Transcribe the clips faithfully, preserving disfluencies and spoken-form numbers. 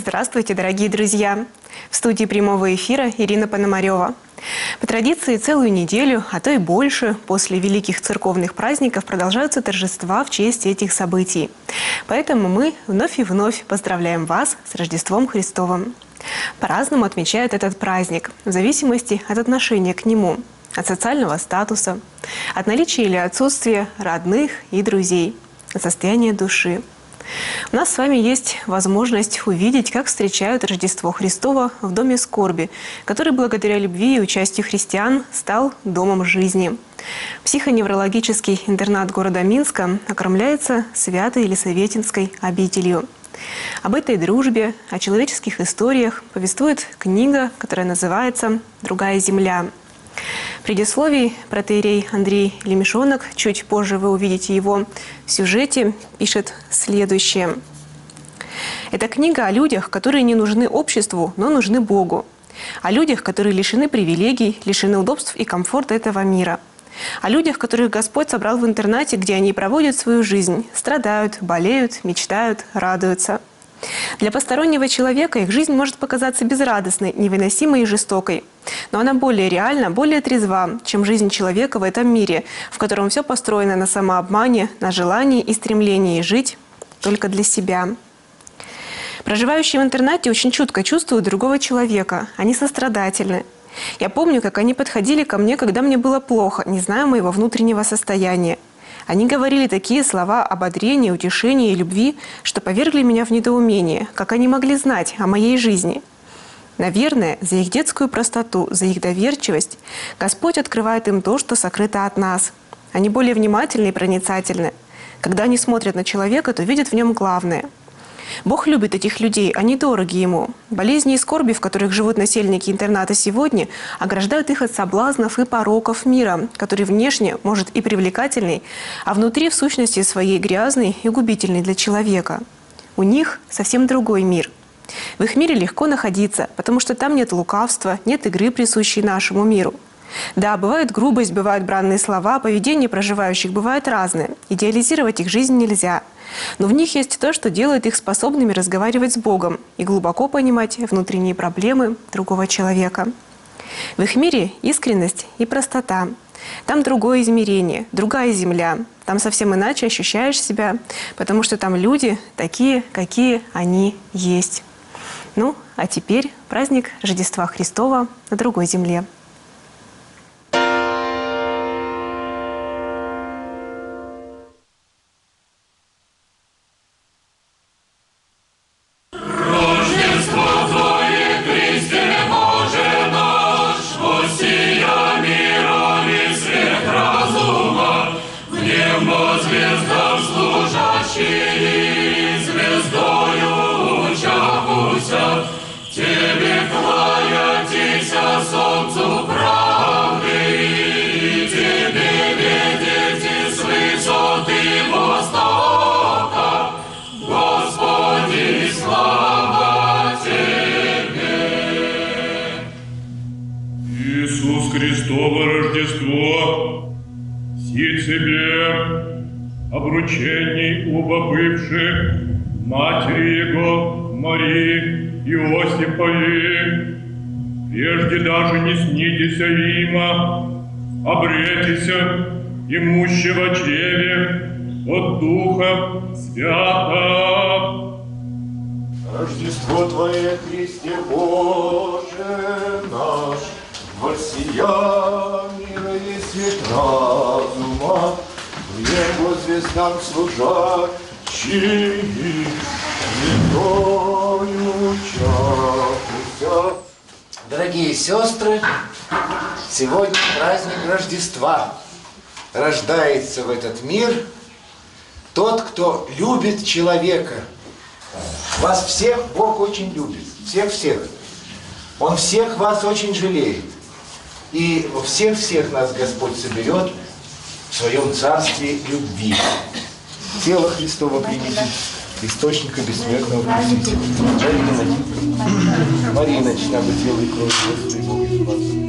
Здравствуйте, дорогие друзья! В студии прямого эфира Ирина Пономарева. По традиции целую неделю, а то и больше, после великих церковных праздников продолжаются торжества в честь этих событий. Поэтому мы вновь и вновь поздравляем вас с Рождеством Христовым. По-разному отмечают этот праздник, в зависимости от отношения к нему, от социального статуса, от наличия или отсутствия родных и друзей, от состояния души. У нас с вами есть возможность увидеть, как встречают Рождество Христово в Доме скорби, который благодаря любви и участию христиан стал домом жизни. Психоневрологический интернат города Минска окормляется Святой Елисаветинской обителью. Об этой дружбе, о человеческих историях повествует книга, которая называется «Другая земля». В предисловии протоиерей Андрей Лемешонок, чуть позже вы увидите его в сюжете, пишет следующее. Это книга о людях, которые не нужны обществу, но нужны Богу. О людях, которые лишены привилегий, лишены удобств и комфорта этого мира. О людях, которых Господь собрал в интернате, где они проводят свою жизнь, страдают, болеют, мечтают, радуются. Для постороннего человека их жизнь может показаться безрадостной, невыносимой и жестокой. Но она более реальна, более трезва, чем жизнь человека в этом мире, в котором все построено на самообмане, на желании и стремлении жить только для себя. Проживающие в интернате очень чутко чувствуют другого человека. Они сострадательны. Я помню, как они подходили ко мне, когда мне было плохо, не зная моего внутреннего состояния. Они говорили такие слова ободрения, утешения и любви, что повергли меня в недоумение, как они могли знать о моей жизни. Наверное, за их детскую простоту, за их доверчивость Господь открывает им то, что сокрыто от нас. Они более внимательны и проницательны. Когда они смотрят на человека, то видят в нем главное. Бог любит этих людей, они дороги Ему. Болезни и скорби, в которых живут насельники интерната сегодня, ограждают их от соблазнов и пороков мира, который внешне может и привлекательный, а внутри в сущности своей грязный и губительный для человека. У них совсем другой мир. В их мире легко находиться, потому что там нет лукавства, нет игры, присущей нашему миру. Да, бывает грубость, бывают бранные слова, поведение проживающих бывает разное. Идеализировать их жизнь нельзя. Но в них есть то, что делает их способными разговаривать с Богом и глубоко понимать внутренние проблемы другого человека. В их мире искренность и простота. Там другое измерение, другая земля. Там совсем иначе ощущаешь себя, потому что там люди такие, какие они есть. Ну, а теперь праздник Рождества Христова на другой земле. Христово Рождество, си тебе обручений убобывших матери Его, Марии Иосипови, прежде даже не снитеся има, обретися имущего чреве от Духа Святого. Рождество Твое, Христе Боже наш, воссия мира и свет разума, в небо звездам служащий, святою чатуся. Дорогие сестры, сегодня праздник Рождества. Рождается в этот мир тот, кто любит человека. Вас всех Бог очень любит, всех-всех. Он всех вас очень жалеет. И всех-всех нас Господь соберет в своем царстве любви. Тело Христово примите, источника бессмертного примите. Марина, Марина, чья бы тело и кровь Господи Бога спас.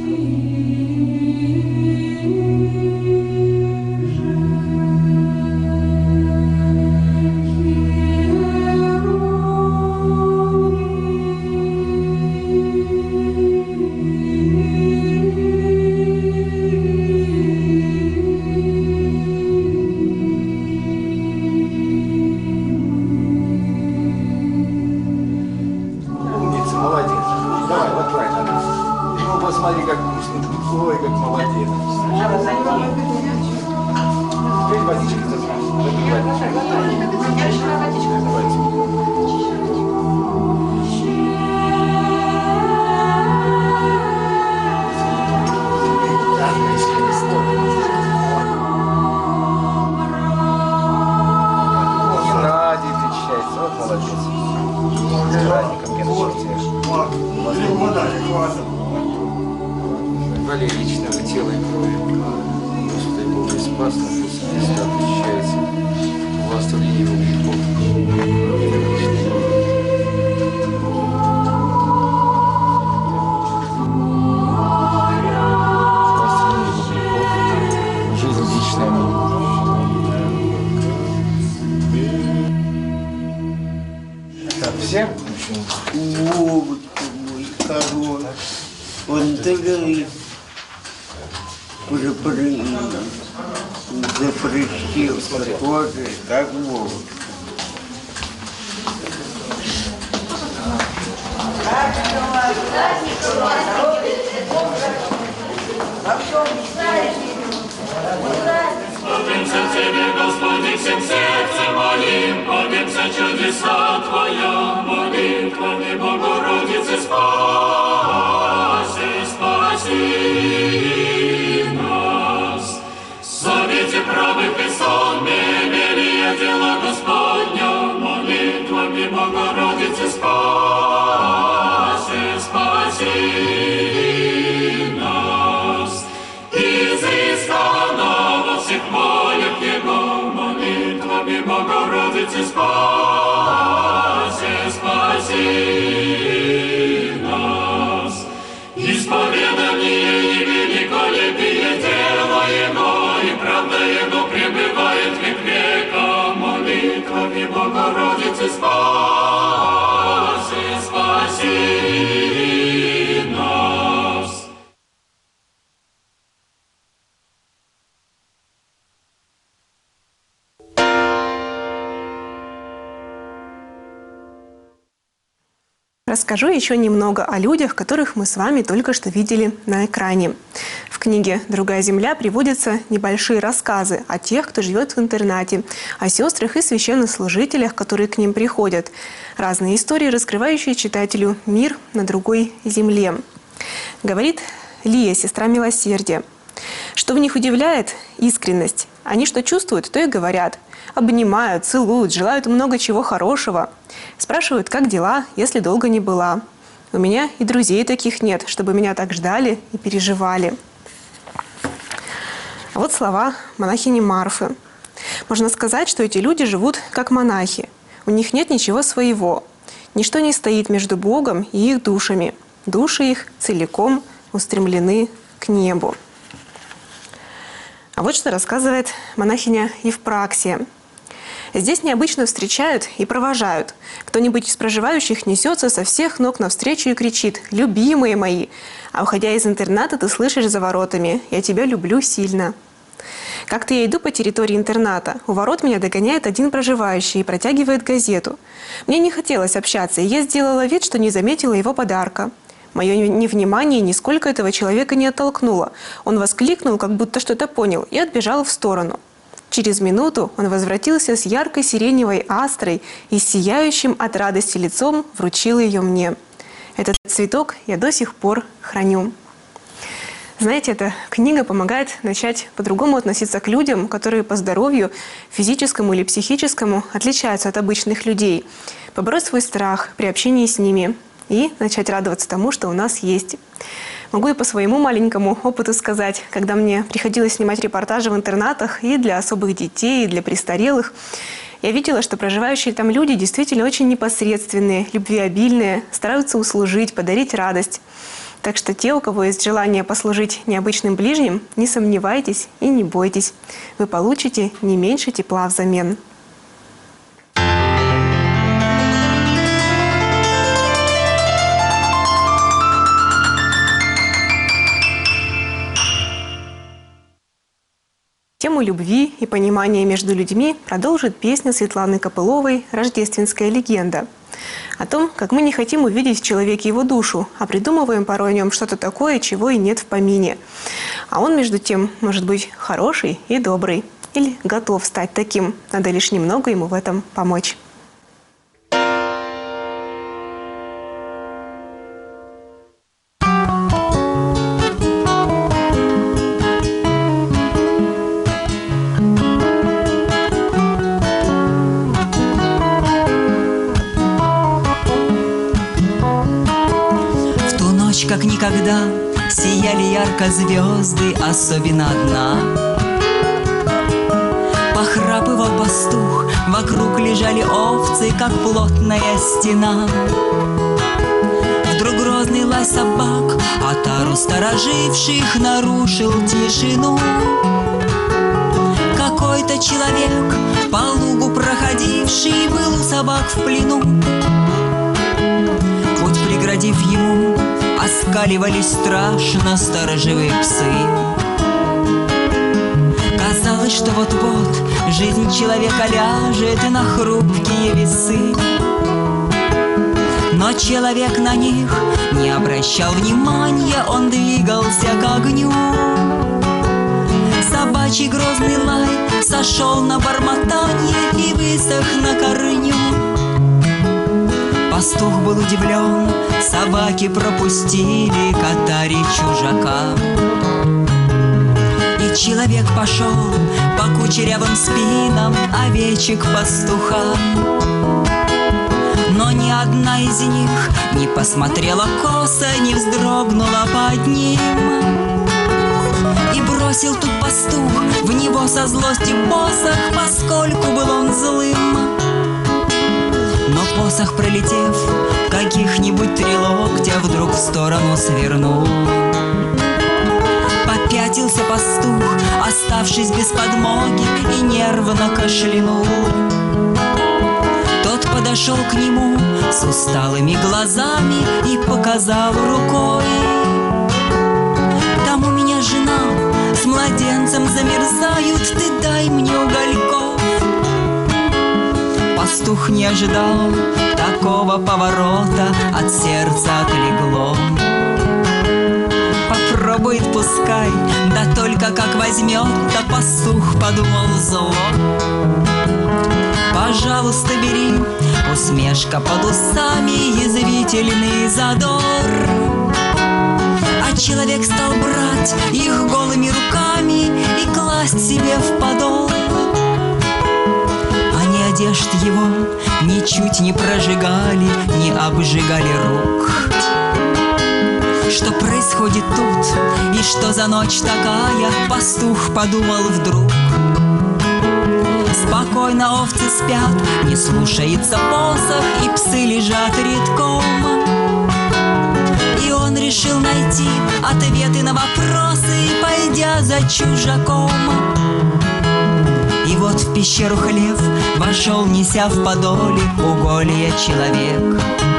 вот смотри, как вкусно будет. Ой, как молодец. Теперь водички Вали личного тела и крови. Господи Бог, и спас нас, Христа отличается. Властвование его грехов. Жизнь личная. Так, все? Бог мой король, он говорит, запретил Боже, как Бог. Молимся Тебе, Господи, всем сердцем моим, молимся чудеса Твоя, молитвами Богородицы спаси, спаси нас. Совете правых и сонме, велия дела Господня, молитвами Богородицы спаси, спаси нас. Изысканно во всех волях Его, молитвами Богородицы спаси, спаси нас. Исповедание и великолепие дела Его, и правда Его пребывает век века, молитвами Богородицы спаси, спаси нас. Расскажу еще немного о людях, которых мы с вами только что видели на экране. В книге «Другая земля» приводятся небольшие рассказы о тех, кто живет в интернате, о сестрах и священнослужителях, которые к ним приходят. Разные истории, раскрывающие читателю мир на другой земле. Говорит Лия, сестра милосердия. Что в них удивляет? Искренность. Они что чувствуют, то и говорят. Обнимают, целуют, желают много чего хорошего. Спрашивают, как дела, если долго не была. У меня и друзей таких нет, чтобы меня так ждали и переживали. А вот слова монахини Марфы. Можно сказать, что эти люди живут как монахи. У них нет ничего своего. Ничто не стоит между Богом и их душами. Души их целиком устремлены к небу. А вот что рассказывает монахиня Евпраксия. Здесь необычно встречают и провожают. Кто-нибудь из проживающих несется со всех ног навстречу и кричит: «Любимые мои!» А уходя из интерната, ты слышишь за воротами: «Я тебя люблю сильно». Как-то я иду по территории интерната. У ворот меня догоняет один проживающий и протягивает газету. Мне не хотелось общаться, и я сделала вид, что не заметила его подарка. Мое невнимание нисколько этого человека не оттолкнуло. Он воскликнул, как будто что-то понял, и отбежал в сторону. Через минуту он возвратился с яркой сиреневой астрой и сияющим от радости лицом вручил ее мне. Этот цветок я до сих пор храню. Знаете, эта книга помогает начать по-другому относиться к людям, которые по здоровью, физическому или психическому, отличаются от обычных людей. Побороть свой страх при общении с ними и начать радоваться тому, что у нас есть. Могу и по своему маленькому опыту сказать, когда мне приходилось снимать репортажи в интернатах и для особых детей, и для престарелых, я видела, что проживающие там люди действительно очень непосредственные, любвеобильные, стараются услужить, подарить радость. Так что те, у кого есть желание послужить необычным ближним, не сомневайтесь и не бойтесь. Вы получите не меньше тепла взамен. Тему любви и понимания между людьми продолжит песня Светланы Копыловой «Рождественская легенда». О том, как мы не хотим увидеть в человеке его душу, а придумываем порой о нем что-то такое, чего и нет в помине. А он, между тем, может быть хороший и добрый. Или готов стать таким. Надо лишь немного ему в этом помочь. Как никогда сияли ярко звезды, особенно одна. Похрапывал пастух, вокруг лежали овцы, как плотная стена. Вдруг грозный лай собак, отару стороживших, нарушил тишину. Какой-то человек, по лугу проходивший, был у собак в плену. Путь преградив ему, оскаливались страшно сторожевые псы. Казалось, что вот-вот жизнь человека ляжет на хрупкие весы. Но человек на них не обращал внимания, он двигался к огню. Собачий грозный лай сошел на бормотанье и высох на корню. Пастух был удивлен, собаки пропустили к отаре чужака. И человек пошел по кучерявым спинам овечек пастуха. Но ни одна из них не посмотрела косо, не вздрогнула под ним. И бросил тут пастух в него со злости посох, поскольку был он злым. Но посох, пролетев каких-нибудь три локтя, вдруг в сторону свернул. Попятился пастух, оставшись без подмоги, и нервно кашлянул. Тот подошел к нему с усталыми глазами и показал рукой: «Там у меня жена с младенцем замерзают, ты дай мне угольков». Пастух не ожидал такого поворота, от сердца отлегло. Попробует, пускай, да только как возьмет-то, пастух подумал зло. «Пожалуйста, бери», усмешка под усами, язвительный задор. А человек стал брать их голыми руками и класть себе в подол. Одежд его ничуть не прожигали, не обжигали рук. Что происходит тут и что за ночь такая, пастух подумал вдруг. Спокойно овцы спят, не слушается посох, и псы лежат редком. И он решил найти ответы на вопросы, пойдя за чужаком. И вот в пещеру хлев вошел, неся в подоле уголья человек.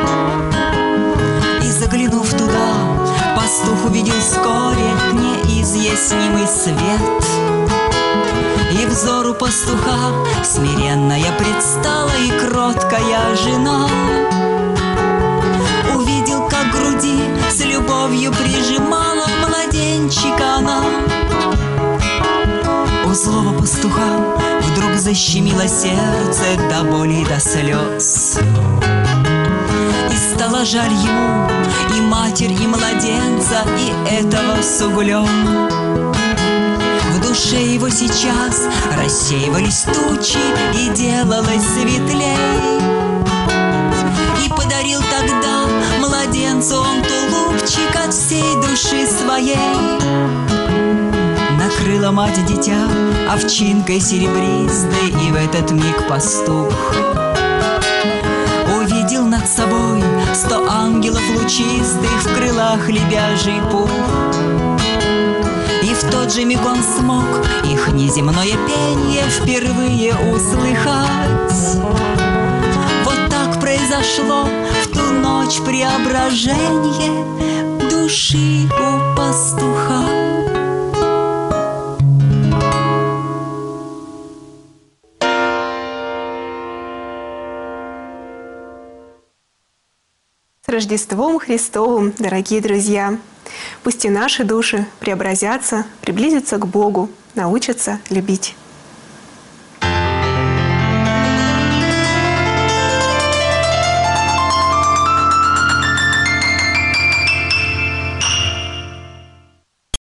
И заглянув туда, пастух увидел вскоре неизъяснимый свет. И взору пастуха смиренная предстала и кроткая жена. Увидел, как к груди с любовью прижимала младенчика она. У злого пастуха вдруг защемило сердце до боли и до слез. И стало жаль ему и матерь, и младенца, и этого с углем. В душе его сейчас рассеивались тучи, и делалось светлей. И подарил тогда младенцу он тулупчик от всей души своей. Накрыла мать дитя овчинкой серебристой, и в этот миг пастух увидел над собой сто ангелов лучистых в крылах лебяжий пух. И в тот же миг он смог их неземное пение впервые услыхать. Вот так произошло в ту ночь преображение души у пастуха. Рождеством Христовым, дорогие друзья! Пусть и наши души преобразятся, приблизятся к Богу, научатся любить.